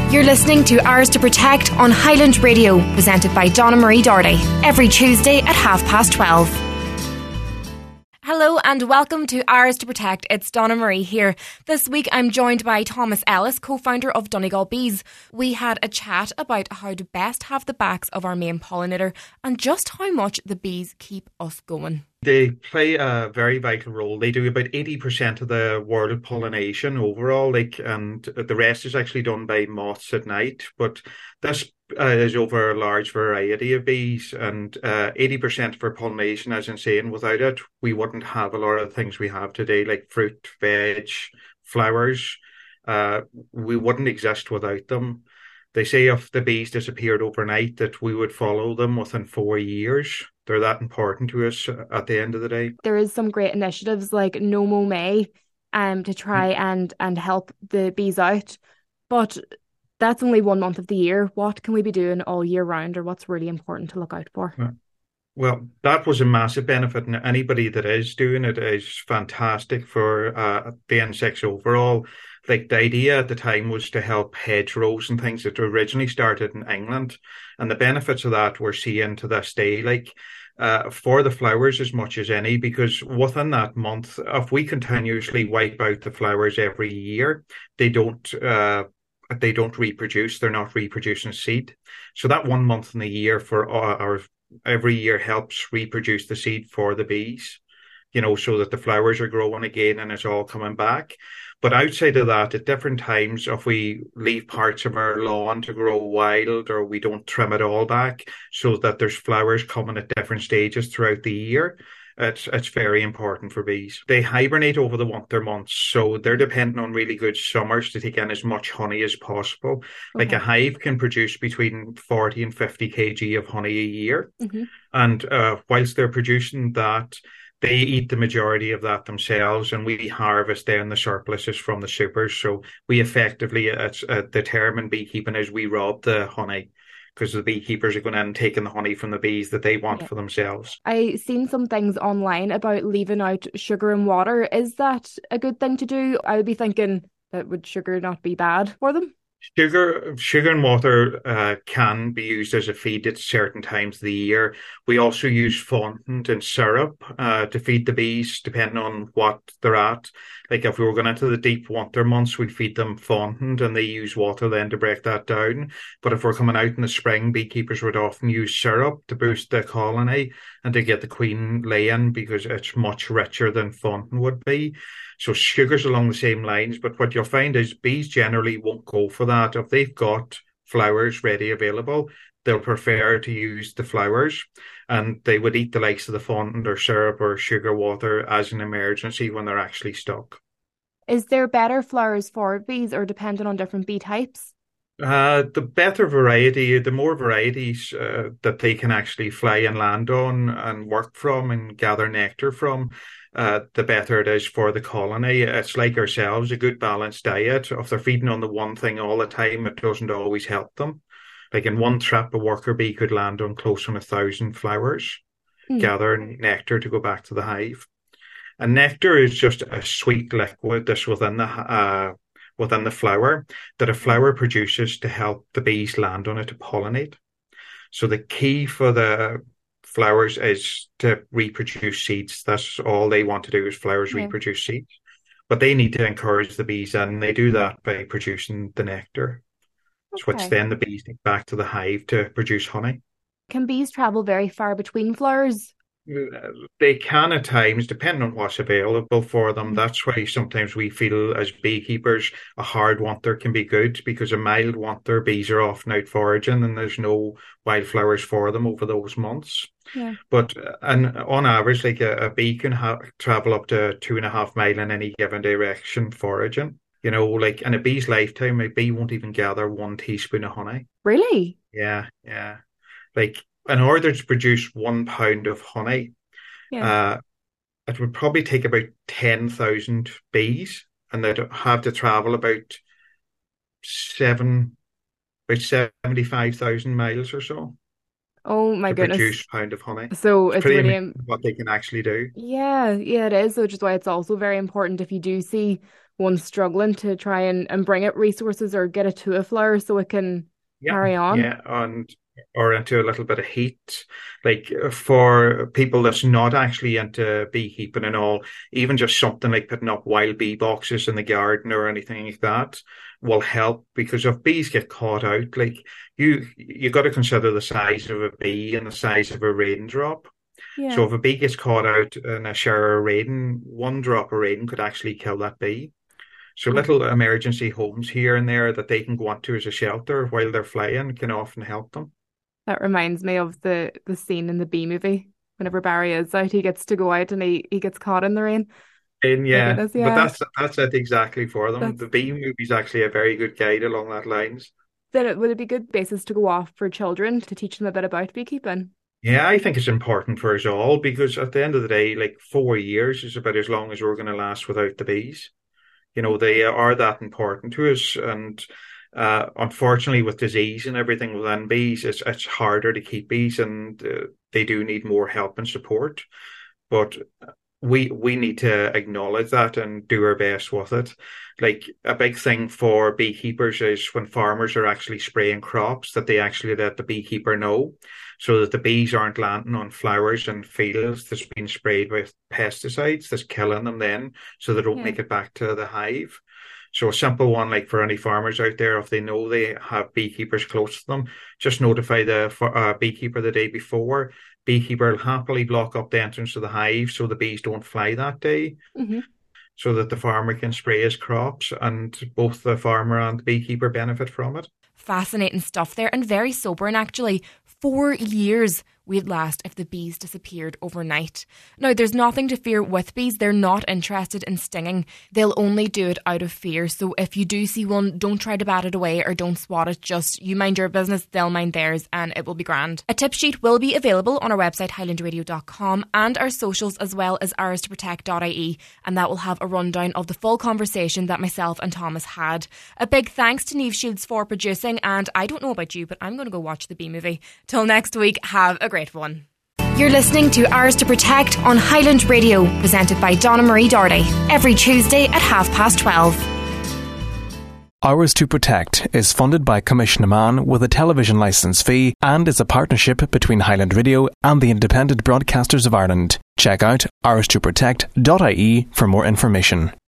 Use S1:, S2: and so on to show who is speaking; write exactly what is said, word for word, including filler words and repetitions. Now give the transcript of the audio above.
S1: You're listening to Ours to Protect on Highland Radio, presented by Donna Marie Doherty, every Tuesday at half past twelve. Hello and welcome to Ours to Protect. It's Donna Marie here. This week I'm joined by Thomas Ellis, co-founder of Donegal Bees. We had a chat about how to best have the backs of our main pollinator and just how much the bees keep us going.
S2: They play a very vital role. They do about eighty percent of the world pollination overall, like, and the rest is actually done by moths at night. But this uh, is over a large variety of bees, and uh, eighty percent for pollination, as I'm saying, without it, we wouldn't have a lot of things we have today, like fruit, veg, flowers. Uh, we wouldn't exist without them. They say if the bees disappeared overnight that we would follow them within four years. They're that important to us at the end of the day.
S3: There is some great initiatives like No Mow May um, to try mm. and, and help the bees out. But that's only one month of the year. What can we be doing all year round, or what's really important to look out for?
S2: Well, that was a massive benefit, and anybody that is doing it is fantastic for uh, the insects overall. Like, the idea at the time was to help hedgerows and things that originally started in England, and the benefits of that we're seeing to this day, like uh, for the flowers as much as any, because within that month, if we continuously wipe out the flowers every year, they don't uh, they don't reproduce. They're not reproducing seed. So that one month in the year for our every year helps reproduce the seed for the bees, you know, so that the flowers are growing again and it's all coming back. But outside of that, at different times, if we leave parts of our lawn to grow wild, or we don't trim it all back so that there's flowers coming at different stages throughout the year, it's it's very important for bees. They hibernate over the winter months, so they're dependent on really good summers to take in as much honey as possible. Okay. Like, a hive can produce between forty and fifty kilograms of honey a year. Mm-hmm. And uh, whilst they're producing that, they eat the majority of that themselves, and we harvest then the surpluses from the supers. So we effectively, it's uh, the term in beekeeping is we rob the honey, because the beekeepers are going in and taking the honey from the bees that they want yeah. for themselves.
S3: I've seen some things online about leaving out sugar and water. Is that a good thing to do? I would be thinking that would sugar not be bad for them?
S2: Sugar, sugar and water uh, can be used as a feed at certain times of the year. We also use fondant and syrup uh, to feed the bees, depending on what they're at. Like, if we were going into the deep winter months, we'd feed them fondant, and they use water then to break that down. But if we're coming out in the spring, beekeepers would often use syrup to boost the colony and to get the queen laying, because it's much richer than fondant would be. So sugar's along the same lines, but what you'll find is bees generally won't go for that. If they've got flowers ready available, they'll prefer to use the flowers, and they would eat the likes of the fondant or syrup or sugar water as an emergency when they're actually stuck.
S3: Is there better flowers for bees, or dependent on different bee types?
S2: Uh, the better variety, the more varieties uh, that they can actually fly and land on and work from and gather nectar from, uh, the better it is for the colony. It's like ourselves, a good balanced diet. If they're feeding on the one thing all the time, it doesn't always help them. Like, in one trip, a worker bee could land on close on a thousand flowers, mm. gathering nectar to go back to the hive. And nectar is just a sweet liquid that's within the uh, within the flower that a flower produces to help the bees land on it to pollinate. So the key for the flowers is to reproduce seeds. That's all they want to do, is flowers yeah. reproduce seeds. But they need to encourage the bees, and they do that by producing the nectar, okay. which then the bees take back to the hive to produce honey.
S3: Can bees travel very far between flowers?
S2: They can at times, depending on what's available for them. Mm-hmm. That's why sometimes we feel as beekeepers a hard winter can be good, because a mild winter, bees are often out foraging and there's no wildflowers for them over those months. Yeah. But and on average, like a, a bee can ha- travel up to two and a half mile in any given direction foraging. You know, like in a bee's lifetime, a bee won't even gather one teaspoon of honey.
S3: Really?
S2: Yeah, yeah. Like, in order to produce one pound of honey, yeah. uh, it would probably take about ten thousand bees, and they'd have to travel about seven, about seventy-five thousand miles or so.
S3: Oh my
S2: to
S3: goodness!
S2: Produce a pound of honey.
S3: So it's,
S2: it's pretty
S3: really
S2: amazing what they can actually do.
S3: Yeah, yeah, it is. Which is why it's also very important, if you do see one's struggling to try and, and bring it resources or get it to a flower so it can
S2: Yeah,
S3: carry on.
S2: yeah, and or into a little bit of heat. Like for people that's not actually into beekeeping and all, even just something like putting up wild bee boxes in the garden or anything like that will help, because if bees get caught out, like you you got to consider the size of a bee and the size of a raindrop. So
S3: Yeah.
S2: if a bee gets caught out in a shower of rain, one drop of rain could actually kill that bee. So
S3: Oh,
S2: little emergency homes here and there that they can go onto as a shelter while they're flying can often help them.
S3: that reminds me of the the scene in the Bee Movie. Whenever Barry is out, he gets to go out and he, he gets caught in the rain.
S2: And
S3: My
S2: yeah,
S3: goodness,
S2: but
S3: yeah.
S2: that's that's it exactly for them.
S3: That's
S2: The Bee Movie's actually a very good guide along that lines.
S3: then it would it be good basis to go off for children to teach them a bit about beekeeping?
S2: Yeah, I think it's important for us all, because at the end of the day, like four years is about as long as we're going to last without the bees. You know, they are that important to us. And uh, unfortunately, with disease and everything within bees, it's, it's harder to keep bees, and uh, they do need more help and support. But we we need to acknowledge that and do our best with it. Like a big thing for beekeepers is when farmers are actually spraying crops, that they actually let the beekeeper know, so that the bees aren't landing on flowers and fields that's been sprayed with pesticides that's killing them then, so they don't
S3: Yeah.
S2: make it back to the hive. So a simple one, like for any farmers out there, if they know they have beekeepers close to them, just notify the uh, beekeeper the day before. Beekeeper will happily block up the entrance to the hive so the bees don't fly that day,
S3: Hmm.
S2: so that the farmer can spray his crops, and both the farmer and the beekeeper benefit from it.
S1: Fascinating stuff there, and very sobering actually. Four years we'd last if the bees disappeared overnight. Now, there's nothing to fear with bees. They're not interested in stinging. They'll only do it out of fear. So if you do see one, don't try to bat it away or don't swat it. Just you mind your business, they'll mind theirs, and it will be grand. A tip sheet will be available on our website highland radio dot com and our socials, as well as ours to protect dot I E, and that will have a rundown of the full conversation that myself and Thomas had. A big thanks to Niamh Shields for producing, and I don't know about you, but I'm going to go watch the Bee Movie. Till next week, have a great one. You're listening to Ours to Protect on Highland Radio, presented by Donna Marie Doherty, every Tuesday at half past twelve.
S4: Ours to Protect is funded by Commission Amman with a television licence fee and is a partnership between Highland Radio and the Independent Broadcasters of Ireland. Check out ours to protect dot I E for more information.